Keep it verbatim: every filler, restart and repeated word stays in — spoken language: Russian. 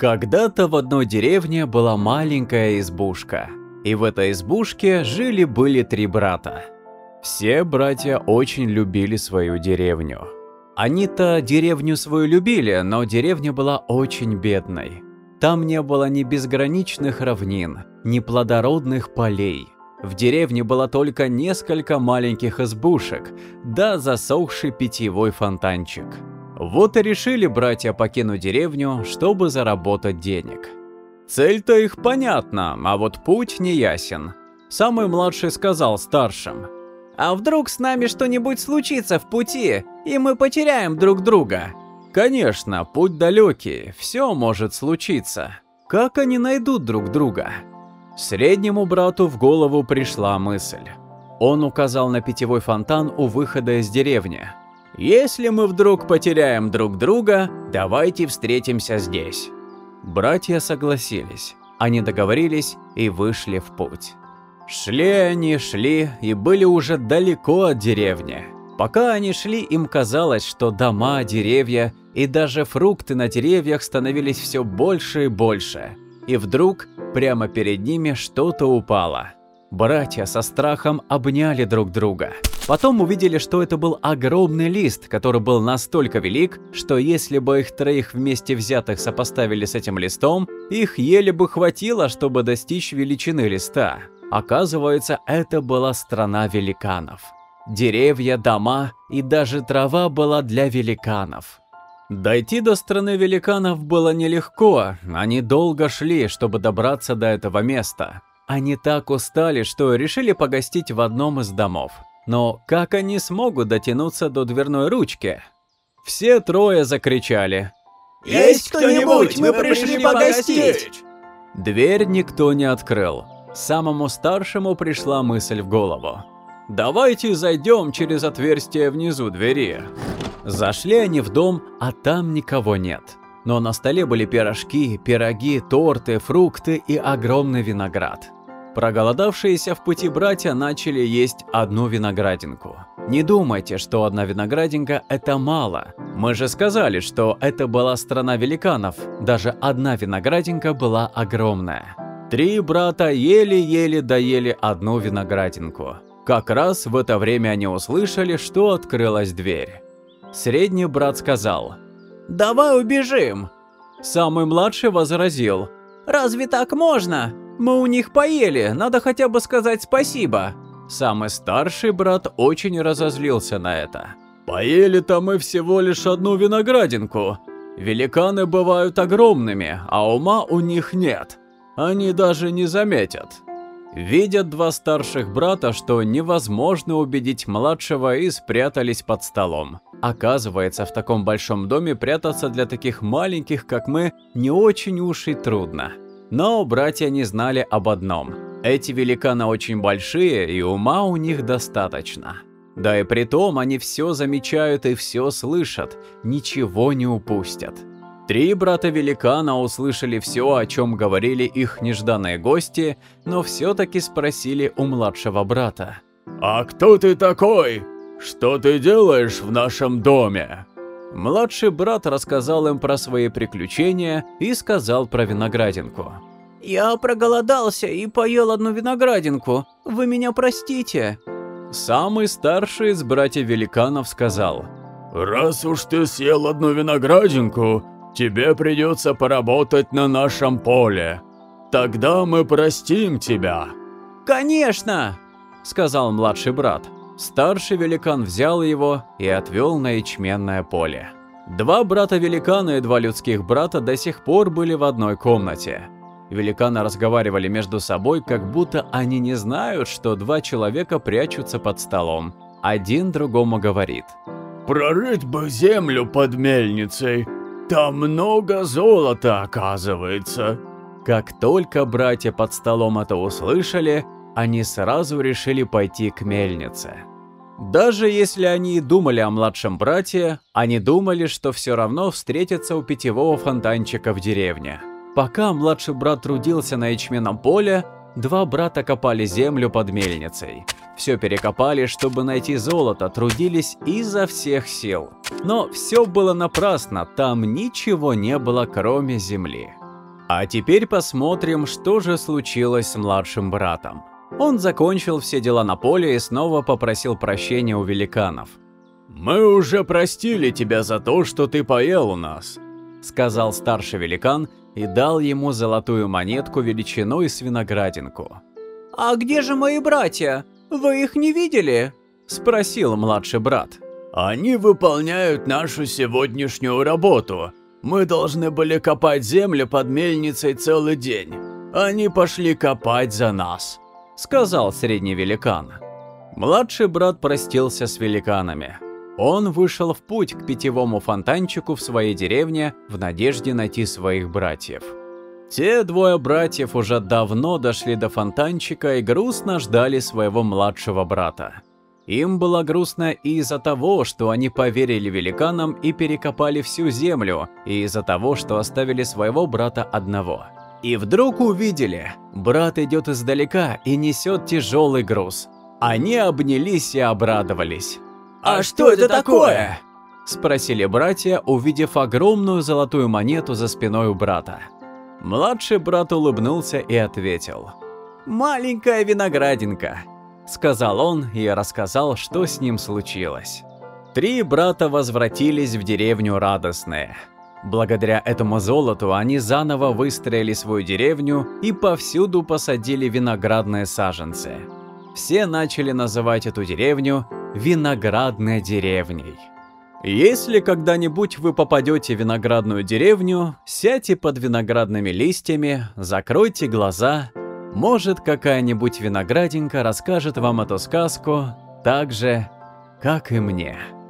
Когда-то в одной деревне была маленькая избушка, и в этой избушке жили-были три брата. Все братья очень любили свою деревню. Они-то деревню свою любили, но деревня была очень бедной. Там не было ни безграничных равнин, ни плодородных полей. В деревне было только несколько маленьких избушек, да засохший питьевой фонтанчик. Вот и решили братья покинуть деревню, чтобы заработать денег. Цель-то их понятна, а вот путь не ясен. Самый младший сказал старшим: «А вдруг с нами что-нибудь случится в пути, и мы потеряем друг друга?» Конечно, путь далекий, все может случиться. Как они найдут друг друга? Среднему брату в голову пришла мысль. Он указал на питьевой фонтан у выхода из деревни. «Если мы вдруг потеряем друг друга, давайте встретимся здесь». Братья согласились. Они договорились и вышли в путь. Шли они, шли и были уже далеко от деревни. Пока они шли, им казалось, что дома, деревья и даже фрукты на деревьях становились все больше и больше. И вдруг прямо перед ними что-то упало. Братья со страхом обняли друг друга. Потом увидели, что это был огромный лист, который был настолько велик, что если бы их троих вместе взятых сопоставили с этим листом, их еле бы хватило, чтобы достичь величины листа. Оказывается, это была страна великанов. Деревья, дома и даже трава была для великанов. Дойти до страны великанов было нелегко, они долго шли, чтобы добраться до этого места. Они так устали, что решили погостить в одном из домов. Но как они смогут дотянуться до дверной ручки? Все трое закричали: «Есть кто-нибудь? Мы пришли погостить!» Дверь никто не открыл. Самому старшему пришла мысль в голову: «Давайте зайдем через отверстие внизу двери». Зашли они в дом, а там никого нет. Но на столе были пирожки, пироги, торты, фрукты и огромный виноград. Проголодавшиеся в пути братья начали есть одну виноградинку. Не думайте, что одна виноградинка – это мало. Мы же сказали, что это была страна великанов. Даже одна виноградинка была огромная. Три брата еле-еле доели одну виноградинку. Как раз в это время они услышали, что открылась дверь. Средний брат сказал: «Давай убежим». Самый младший возразил: «Разве так можно? Мы у них поели, надо хотя бы сказать спасибо». Самый старший брат очень разозлился на это. «Поели-то мы всего лишь одну виноградинку. Великаны бывают огромными, а ума у них нет. Они даже не заметят». Видят два старших брата, что невозможно убедить младшего, и спрятались под столом. Оказывается, в таком большом доме прятаться для таких маленьких, как мы, не очень уж и трудно. Но братья не знали об одном. Эти великаны очень большие, и ума у них достаточно. Да и при том они все замечают и все слышат, ничего не упустят. Три брата-великана услышали все, о чем говорили их нежданные гости, но все-таки спросили у младшего брата: «А кто ты такой? Что ты делаешь в нашем доме?» Младший брат рассказал им про свои приключения и сказал про виноградинку. «Я проголодался и поел одну виноградинку. Вы меня простите». Самый старший из братьев-великанов сказал: «Раз уж ты съел одну виноградинку, тебе придется поработать на нашем поле. Тогда мы простим тебя». «Конечно!» – сказал младший брат. Старший великан взял его и отвел на ячменное поле. Два брата-великана и два людских брата до сих пор были в одной комнате. Великаны разговаривали между собой, как будто они не знают, что два человека прячутся под столом. Один другому говорит: «Прорыть бы землю под мельницей. Там много золота, оказывается». Как только братья под столом это услышали, они сразу решили пойти к мельнице. Даже если они и думали о младшем брате, они думали, что все равно встретятся у питьевого фонтанчика в деревне. Пока младший брат трудился на ячменном поле, два брата копали землю под мельницей. Все перекопали, чтобы найти золото, трудились изо всех сил. Но все было напрасно, там ничего не было, кроме земли. А теперь посмотрим, что же случилось с младшим братом. Он закончил все дела на поле и снова попросил прощения у великанов. «Мы уже простили тебя за то, что ты поел у нас», — сказал старший великан и дал ему золотую монетку величиной с виноградинку. «А где же мои братья? Вы их не видели?» — спросил младший брат. «Они выполняют нашу сегодняшнюю работу. Мы должны были копать землю под мельницей целый день. Они пошли копать за нас», — сказал средний великан. Младший брат простился с великанами. Он вышел в путь к питьевому фонтанчику в своей деревне в надежде найти своих братьев. Те двое братьев уже давно дошли до фонтанчика и грустно ждали своего младшего брата. Им было грустно и из-за того, что они поверили великанам и перекопали всю землю, и из-за того, что оставили своего брата одного. И вдруг увидели, брат идет издалека и несет тяжелый груз. Они обнялись и обрадовались. «А что это такое?» – спросили братья, увидев огромную золотую монету за спиной у брата. Младший брат улыбнулся и ответил: «Маленькая виноградинка», – сказал он и рассказал, что с ним случилось. Три брата возвратились в деревню радостные. Благодаря этому золоту они заново выстроили свою деревню и повсюду посадили виноградные саженцы. Все начали называть эту деревню виноградной деревней. Если когда-нибудь вы попадете в виноградную деревню, сядьте под виноградными листьями, закройте глаза. Может, какая-нибудь виноградинка расскажет вам эту сказку так же, как и мне.